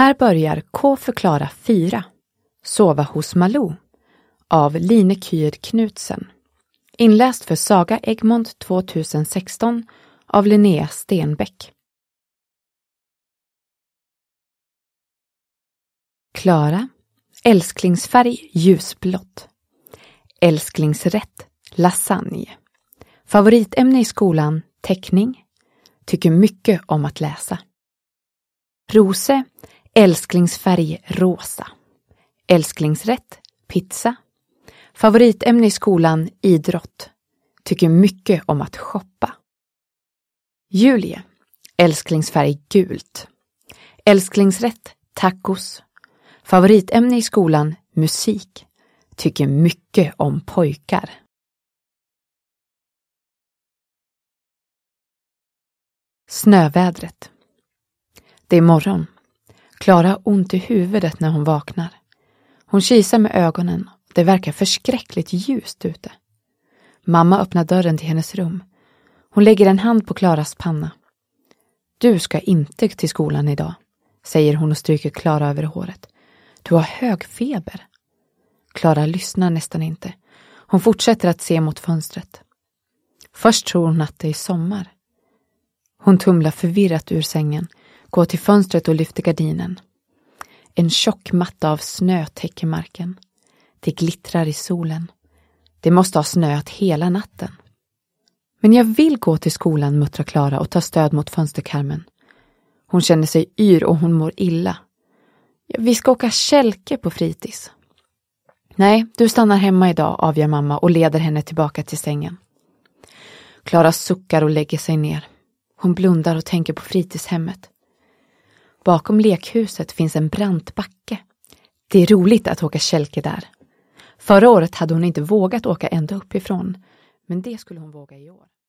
Här börjar K för Klara 4, Sova hos Malou, av Line Kyd Knutsen. Inläst för Saga Egmont 2016 av Linnea Stenbeck. Klara, älsklingsfärg ljusblått. Älsklingsrätt, lasagne. Favoritämne i skolan, teckning. Tycker mycket om att läsa. Rose, älsklingsfärg rosa. Älsklingsrätt, pizza. Favoritämne i skolan, idrott. Tycker mycket om att shoppa. Julie, älsklingsfärg gult. Älsklingsrätt, tacos. Favoritämne i skolan, musik. Tycker mycket om pojkar. Snövädret. Det är morgon. Klara har ont i huvudet när hon vaknar. Hon kisar med ögonen. Det verkar förskräckligt ljust ute. Mamma öppnar dörren till hennes rum. Hon lägger en hand på Klaras panna. Du ska inte till skolan idag, säger hon och stryker Klara över håret. Du har hög feber. Klara lyssnar nästan inte. Hon fortsätter att se mot fönstret. Först tror hon att det är sommar. Hon tumlar förvirrat ur sängen, går till fönstret och lyfter gardinen. En tjock matta av snö täcker marken. Det glittrar i solen. Det måste ha snöat hela natten. Men jag vill gå till skolan, muttrar Klara och tar stöd mot fönsterkarmen. Hon känner sig yr och hon mår illa. Vi ska åka kälke på fritids. Nej, du stannar hemma idag, avgör mamma och leder henne tillbaka till sängen. Klara suckar och lägger sig ner. Hon blundar och tänker på fritidshemmet. Bakom lekhuset finns en brant backe. Det är roligt att åka kälke där. Förra året hade hon inte vågat åka ända uppifrån, men det skulle hon våga i år.